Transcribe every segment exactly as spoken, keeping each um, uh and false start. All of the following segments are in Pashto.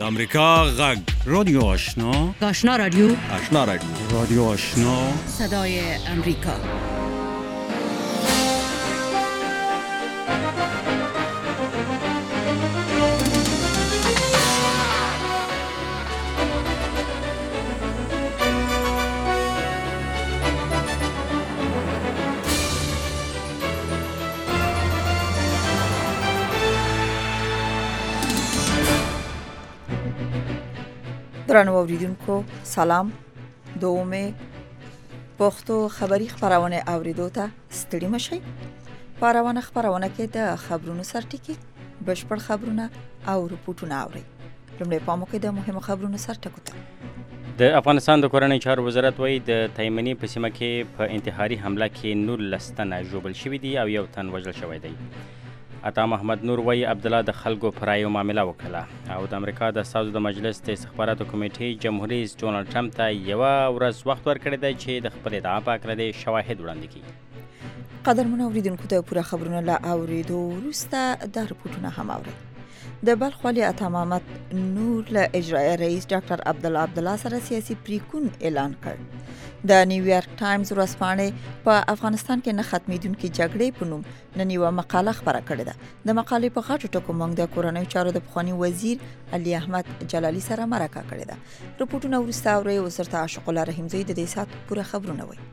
د امریکا غږ رادیو آشنا آشنا رادیو آشنا رادیو رادیو آشنا صدای امریکا. درنو اوریدونکو سلام. دومه پښتو خبری خبرونه اوریدو ته ستړي مشئ. خبرونه خبرونه کې د خبرونو سرټکی بشپړ خبرونه او رپورټونه اوري. لومړی پامو کې د مهمو خبرونو سرټکو ته. د افغانستان د کورنۍ چارو وزارت وایي د تایمني په سیمه کې په انتحاري حمله کې نولس تنه ژوبل شوي دي او یو تن وژل شوی دی. عطا محمد نور وایي عبدالله د خلکو پر رایو معامله وکړه او د امریکا د استازو د مجلس د استخباراتو کمیټې جمهوریت رئیس ډونالډ ټرمپ ته یوه ورځ وخت ورکړی دی چې د خپل ادعا په هکله د شواهد وړاندې کړي. قدرمنو اوریدونکو د پوره خبرونو له اوریدو وروسته د رپورټونه هم اورئ. د بلخ والي عطا محمد نور له اجرایي رئیس ډاکټر عبدالله عبدالله سره سیاسي پریکون اعلان کړ. د نیویارک ټایمز ورځپاڼې په افغانستان کې نه ختمېدونکې جګړې په نوم نن یوه مقاله خپره کړې ده. د مقالې په غټو ټکو موږ د کورنیو چارو د پخواني وزیر علي احمد جلالي سره مرکه کړې ده. رپورټونه وروسته اورئ. اوس درته عاشق الله رحیمزی د دې ساعت پوره خبرونه وایي.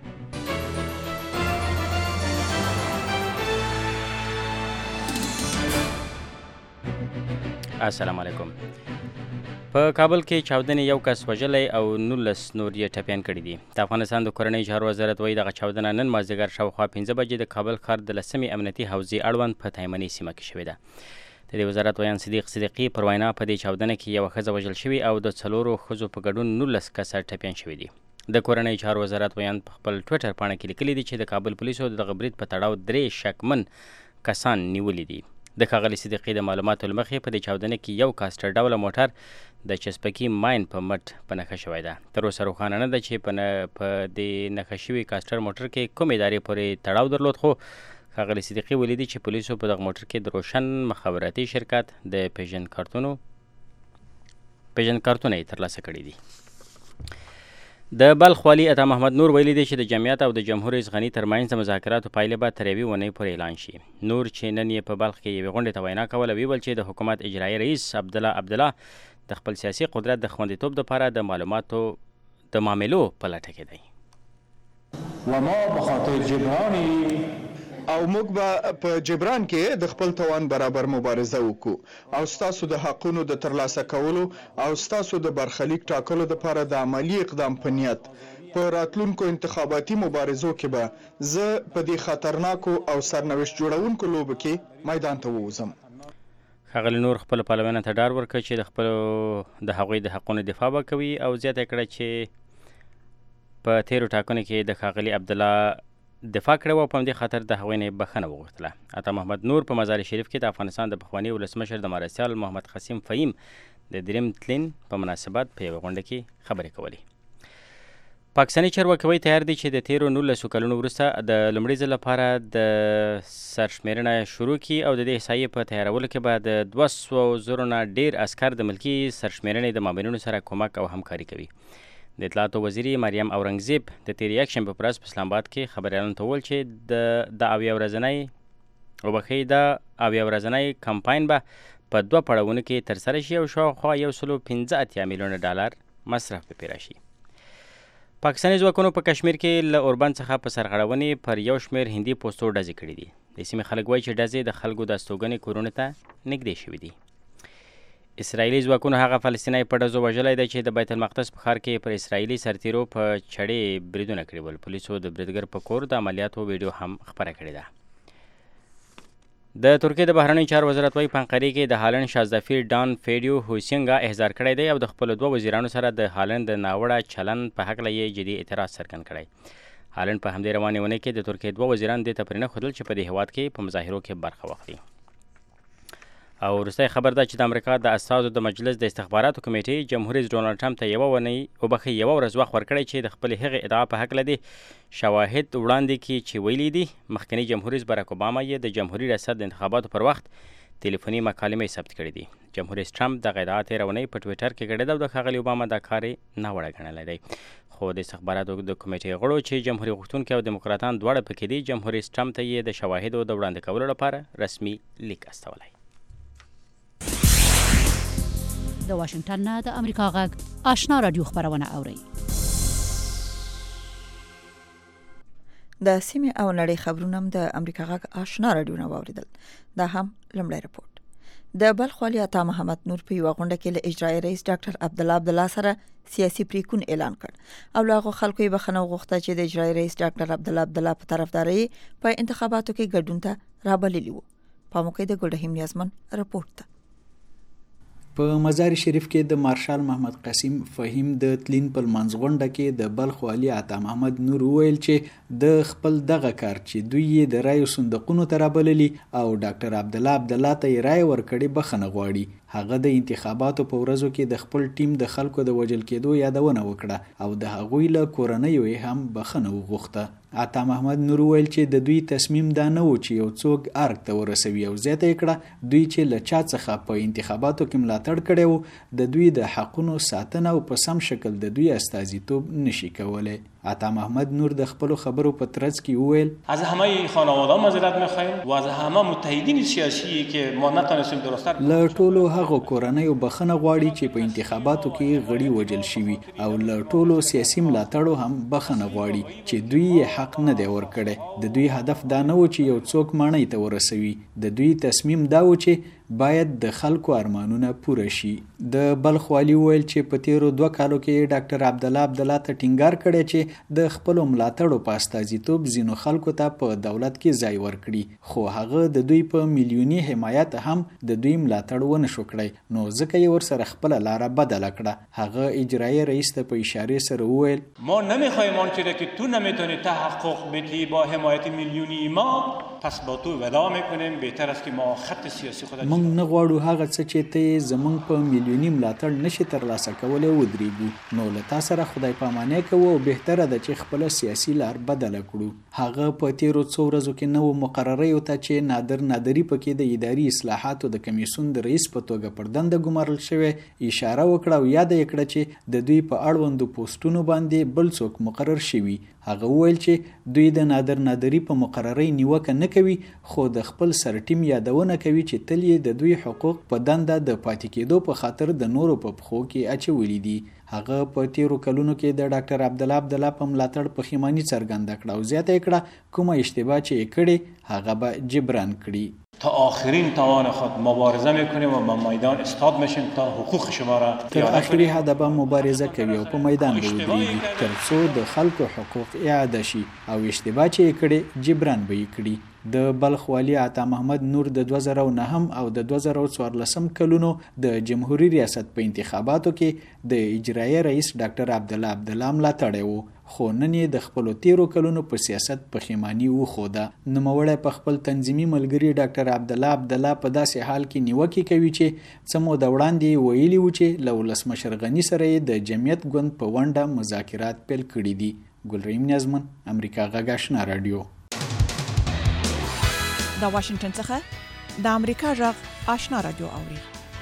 السلام علیکم. په کابل کې چاودنې یو کس وژلی او نولس نور یې ټپیان کړي دي. د افغانستان د کورنۍ چارو وزارت وایي دغه چاودنه نن مازدیګر شاوخوا پنځه بجې د کابل ښار د لسمې امنیتي حوزې اړوند په تایمني سیمه کې شوې ده. د دې وزارت ویان صدیق صدیقي پر وینا په دې چاودنه کې یوه ښځه وژل شوې او د څلورو ښځو په ګډون نولس کسه ټپیان شوي دي. د کورنۍ چارو وزارت ویان په خپل ټویټر پاڼه کې لیکلي دي چې د کابل پولیسو د دغه برید په تړاو درې شکمن کسان نیولي دي. د ښاغلي صدیقي د معلوماتو له مخې په دې چاودنه کې یو کاسټر ډوله موټر د چسپکي ماین په مټ په نښه شوی ده. تر اوسه روښانه نه ده چې په دې نښه شوي کاسټر موټر کې کوم ادارې پورې تړاو درلود، خو ښاغلي صدیقي ویلي دي چې پولیسو په دغه موټر کې د روشن مخابراتي شرکت د پیژن کارتونو پیژن کارتونه یې ترلاسه کړي دي. د بلخ والي عطا محمد نور ویلي دی چې د جمعیت او د جمهور رئیس غني ترمنځ د مذاکراتو پایلې به تر یوې اونۍ پورې اعلان شي. نور چې نن یې په بلخ کې یوې غونډې ته وینا کوله ویل چې د حکومت اجرایي رئیس عبدالله عبدالله د خپل سیاسي قدرت د خوندیتوب لپاره د معلوماتو د معاملو په لټه کې دی. وما بخاطر جبرانی او موږ به په جبران کې د خپل توان برابر مبارزه وکړو او ستاسو د حقونو د ترلاسه کولو او ستاسو د برخلیک ټاکلو لپاره د عملی اقدام په نیت په راتلونکو انتخاباتي مبارزو کې به زه په دې خطرناکو او سرنوشت جوړونکو لوبو کې میدان ته ووځم. ښاغلي نور خپل پلویانو ته ډاډ ورکړ چې د خپلو د هغوی د حقونو دفاع به کوي او زیاته کړه چې په تیرو ټاکنو کې د ښاغلي عبدالله دفاع کړې وه او په همدې خاطر د هغوی نه بخښنه وغوښتله. عطا محمد نور په مزار شریف کې د افغانستان د پخواني ولسمشر د مرستیال محمد قاسم فهیم د دریم تلین په مناسبت په یوه غونډه کې خبرې کولې. پاکستاني چارواکي تیار دي چې د تیرو نولسو کلونو وروسته د لومړي ځل لپاره د سرشمېرنه شروع کړي او د دې احصایې په تیارولو کې به د دوه سوو زرو نه ډېر عسکر د ملکي سرشمېرنې د مامورینو سره کومک او همکاري کوي. د اطلاعاتو وزیري مریم اورنګزیب د تېرې یکشنبې په ورځ په اسلام آباد کې خبریالانو ته وویل چې د د اویا ورځنی وبښئ د اویا ورځنی کمپاین به په دوه پړاوونو کې ترسره شي او شاوخوا یو سلو پنځه اتیا میلیونه ډالر مصرف پرې پیره شي. پاکستاني ځواکونو په کشمیر کې له اوربند څخه په سرغړونې پر یو شمېر هندي پوستو ډزې کړي دي. د سیمې خلک وایي چې ډزې د خلکو د استوګنې کورونو ته نږدې شوي دي. اسرائیلي ځواکونو هغه فلسطینی په ډزو وژلی دی چې د بیت المقدس په ښار کې پر اسرائیلي سرتیرو په چړې بریدونه کړي ول. پولیسو د بریدګر په کور د عملیاتو ویډیو هم خپره کړې ده. د ترکیې د بهرنیو چارو وزارت وایي په انقرې کې د هالند شازدفیر ډان فیډیو هوسینګا احضار کړی دی او د خپلو دوه وزیرانو سره د هالند د ناوړه چلند په هکله یې جدي اعتراض څرګند کړی. هالند په همدې روانې اونۍ کې د ترکیې دوه وزیران دې ته پرېنښودل چې په دې هېواد کې په مظاهرو کې برخه واخلي. او وروستی خبر ده چې د امریکا د استازو د مجلس د استخباراتو کمیټې جمهور رئیس ډونالډ ټرمپ ته یوه اونۍ وبښئ یوه ورځ وخت ورکړی چې د خپلې هغې ادعا په هکله دې شواهد وړاندې کړي چې ویلي دي مخکني جمهور رئیس باراک اوباما یې د جمهوري ریاست د انتخاباتو پر وخت ټلیفوني مکالمې ثبت کړي دي. جمهور رئیس ټرمپ دغه ادعات تېره اونۍ په ټویټر کې کړې ده او د ښاغلي اوباما دا کار یې ناوړه ګڼلی دی. خو د استخباراتو د کمیټې غړو چې جمهوري غوښتونکي او دیموکراتان دواړه پکې دي، جمهور رئیس ټرمپ ته یې د شواهدو د وړاندې کولو لپاره رسمي لیک استولی. د واشنگټن نه د امریکا غږ آشنا رادیو خبرونه اورئ. د سیمې او نړۍ خبرونه هم د امریکا غږ آشنا رادیو نه واوریدل. دا هم لمړی رپورټ. د بلخ والي عطا محمد نور په یوه غونډه کې له اجرایي رئیس ډاکټر عبدالله عبدالله سره سیاسي پریکون اعلان کړ او له هغو خلکو یې بخښنه وغوښته چې د اجرایي رئیس ډاکټر عبدالله عبدالله په طرفداري په انتخاباتو کې ګډون ته رابللي وو. په موقع د ګلرحیم نیازمن رپورټ. په مزار شریف کې د مارشال محمد قاسم فهیم د تلین په منځغونډه کې د بلخ والي عطا محمد نور ویل چې د خپل دغه کار چې دوی یې د رایو صندوقونو ته رابللي او ډاکټر عبدالله عبدالله ته یې رای ورکړې بخښنه غواړي. هغه د انتخاباتو په ورځو کې د خپل ټیم د خلکو د وژل کېدو یادونه وکړه او د هغوی له کورنیو یې هم بخښنه وغوښته. عطا محمد نور ویل چې د دوی تصمیم دا نه و چې یو څوک ارګ ته ورسوي او زیاته یې کړه دوی چې له چا څخه په انتخاباتو کې ملاتړ کړی و د دوی د حقونو ساتنه او په سم شکل د دوی استازیتوب نشي کولی. عطا محمد نور د خپل خبرو په ترڅ کې وویل از همه خانواده معذرت می‌خوایم و از همه متحدین سیاسی که ما نتونستیم درست له ټولو هغو کورنیو بخښنه غواړي چې په انتخاباتو کې غړي وژل شوي او له ټولو سیاسي ملاتړو هم بخښنه غواړي چې دوی یې حق نه دی ورکړی. د دوی هدف دا نه و چې یو څوک ماڼۍ ته ورسوي. د دوی تصمیم دا و چې باید د خلکو ارمانونه پوره شي. د بلخ والي ویل چې په تیرو دوه کالو کې ډاکټر عبدالله عبدالله ته ټینګار کړی چې د خپلو ملاتړو په استازیتوب ځینو خلکو ته په دولت کې ځای ورکړي، خو هغه د دوی په میلیوني حمایت هم د دوی ملاتړ ونه شو کړی، نو ځکه یې ورسره خپله لاره بدله کړه. هغه اجرایي رئیس ته په اشارې سره وویل ما نمیخوایم آنچه را که تو نمیتونی تحقق بدی با حمایت میلیونی ما پس با تو ودا میکنیم، بهتر است که ما خط سیاسی خود موږ نه غواړو هغه څه چې ته زمونږ په میلیوني ملاتړ نشي ترلاسه کولی ودرېږو، نو له تا سره خدای پاماني کوو او بهتره ده چې خپله سیاسي لار بدله کړو. هغه په تیرو څو ورځو کې نوو مقرریو ته چې نادر نادري پکې د اداري اصلاحاتو د کمیسیون د رئیس په توګه پر دنده ګمارل شوی اشاره وکړه او یاد یې کړه چې د دوی په اړوندو پوسټونو باندې بل څوک مقرر شوي. هغه ویل چې دوی د نادر نادري په مقررۍ نیوکه نه کوي، خو د خپل سر ټیم یادونه کوي چې تل یې د دوی حقوق په دنده د پاتې کېدو په خاطر د نورو په پښو کې اچولي دي. هغه په تیرو کلونو کې د ډاکټر عبدالله عبدالله په ملاتړ پښیماني څرګنده کړه او زیاته یې کړه کومه اشتباه چې یې کړې هغه به جبران کړي. تا آخرین توان خود مبارزه میکنیم و با میدان استاد میشیم تا حقوق شما را تر آخري حده به مبارزه کوي او په میدان به ودرېږي تر څو د خلکو حقوق اعاده شي او اشتباه چې یې کړې جبران به یې کړي. د بلخ والي عطا محمد نور د دوه زره نهم او د دوه زره څوارلسم کلونو د جمهوریت ریاست په انتخاباتو کې د اجرایي رئیس ډاکټر عبدالله عبدالله ملاتړی و، خو نن یې د خپلو تیرو کلونو په سیاست پښیماني وښوده. نوموړی په خپل تنظیمي ملګري ډاکټر عبدالله عبدالله په داسې حال کې نیوکې کوي چې څه موده وړاندې ویلي وو چې له ولسمشر غني سره یې د جمعیت ګوند په ونډه مذاکرات پیل کړي دي. ګلرحیم نیازمن، امریکا غږ آشنا رادیو. د واشنگټن څخه د امریکا غږ آشنا رادیو اوري.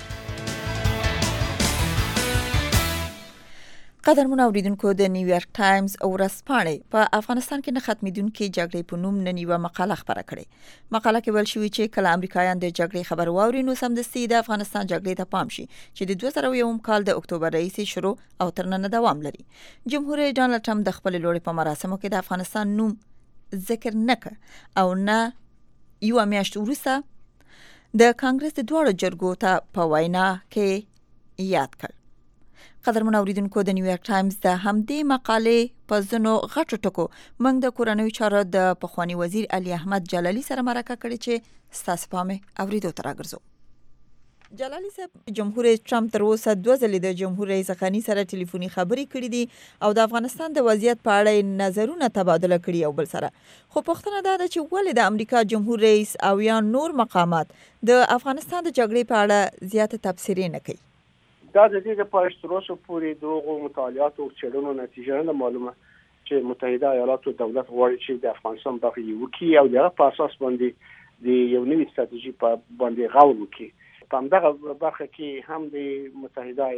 قدرمن اوریدونکو، د نیویارک ټایمز ورځپاڼې په افغانستان کې نه ختمېدونکې جګړې په نوم نن یوه مقاله خپره کړې. مقاله کې ویل شوي چې کله امریکایان د جګړې خبر واوري نو سمدستي د افغانستان جګړې ته پام شي چې د دوه زره یوم کال د اکتوبر راهیسې شروع او تر ننه دوام لري. جمهور رئیس ډانلډ ټرمپ د خپلې لوړې په مراسمو کې د افغانستان نوم ذکر نه کړ او نه یو میاشت وروسته د کانګرس د دواړو جرګو ته په وینا کې یاد کړ. قدرمن اوریدونکو، د نیویارک ټایمز د همدې مقالې په ځینو غټو ټکو موږ د کورنیو چارو د پخوانی وزیر علي احمد جلالي سره مرکه کړې چې ستاسو پام اوریدو ته راګرځو. جلالي صاحب، جمهور رئیس ټرمپ تر اوسه دوه ځلې د جمهور رئیس غني سره ټلیفوني خبرې کړې دي او د افغانستان د وضعیت په اړه نظرونه تبادله کړي او بل سره، خو پوښتنه دا ده چې ولې د امریکا جمهور رئیس او یا نور مقامات د افغانستان د جګړې په اړه زیاته تبصرې نه کوي. دا د دې لپاره چې تر اوسه پورې دغو مطالعاتو او څېړنو نتیجه نه معلومه چې متحده ایالاتو دولت غواړي چې د افغانستان بغي وکړي او د هغه په اساس باندې د یو نوې ستراتیژي په باندې غور وکړي. په همدغه برخه کې هم د متحده